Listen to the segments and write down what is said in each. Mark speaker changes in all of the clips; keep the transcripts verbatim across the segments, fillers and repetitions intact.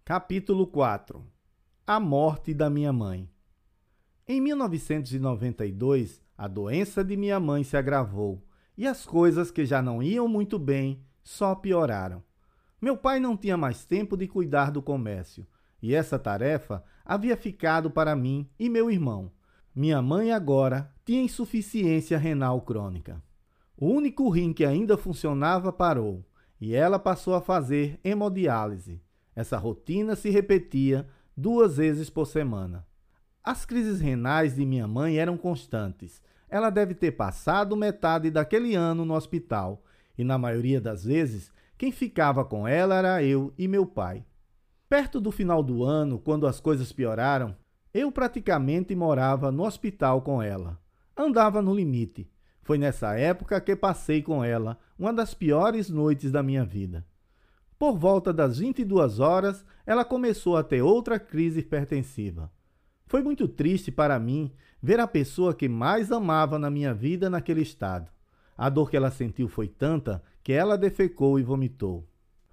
Speaker 1: Capítulo quatro. A morte da minha mãe. Em mil novecentos e noventa e dois, a doença de minha mãe se agravou e as coisas que já não iam muito bem só pioraram. Meu pai não tinha mais tempo de cuidar do comércio e essa tarefa havia ficado para mim e meu irmão. Minha mãe agora tinha insuficiência renal crônica. O único rim que ainda funcionava parou e ela passou a fazer hemodiálise. Essa rotina se repetia duas vezes por semana. As crises renais de minha mãe eram constantes. Ela deve ter passado metade daquele ano no hospital e, na maioria das vezes, quem ficava com ela era eu e meu pai. Perto do final do ano, quando as coisas pioraram, eu praticamente morava no hospital com ela. Andava no limite. Foi nessa época que passei com ela uma das piores noites da minha vida. Por volta das vinte e duas horas, ela começou a ter outra crise hipertensiva. Foi muito triste para mim ver a pessoa que mais amava na minha vida naquele estado. A dor que ela sentiu foi tanta que ela defecou e vomitou.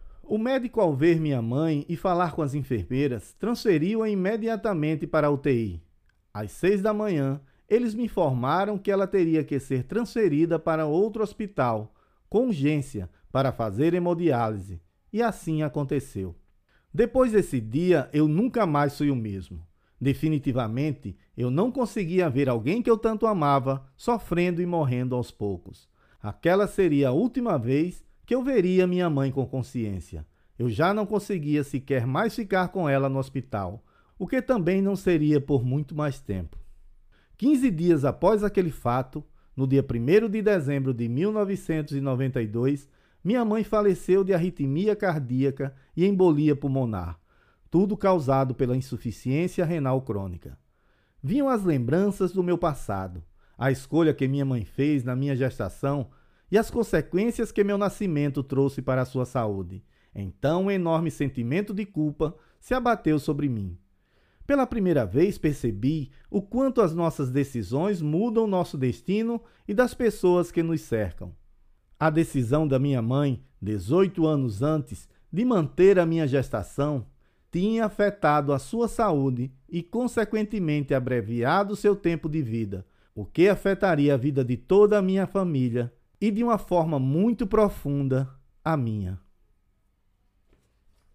Speaker 1: O médico, ao ver minha mãe e falar com as enfermeiras, transferiu-a imediatamente para a U T I. Às seis da manhã, eles me informaram que ela teria que ser transferida para outro hospital, com urgência, para fazer hemodiálise. E assim aconteceu. Depois desse dia, eu nunca mais fui o mesmo. Definitivamente, eu não conseguia ver alguém que eu tanto amava sofrendo e morrendo aos poucos. Aquela seria a última vez que eu veria minha mãe com consciência. Eu já não conseguia sequer mais ficar com ela no hospital, o que também não seria por muito mais tempo. Quinze dias após aquele fato, no dia primeiro de dezembro de mil novecentos e noventa e dois, minha mãe faleceu de arritmia cardíaca e embolia pulmonar, tudo causado pela insuficiência renal crônica. Vinham as lembranças do meu passado, a escolha que minha mãe fez na minha gestação e as consequências que meu nascimento trouxe para a sua saúde. Então um enorme sentimento de culpa se abateu sobre mim. Pela primeira vez percebi o quanto as nossas decisões mudam nosso destino e das pessoas que nos cercam. A decisão da minha mãe, dezoito anos antes, de manter a minha gestação, tinha afetado a sua saúde e, consequentemente, abreviado seu tempo de vida, o que afetaria a vida de toda a minha família e, de uma forma muito profunda, a minha.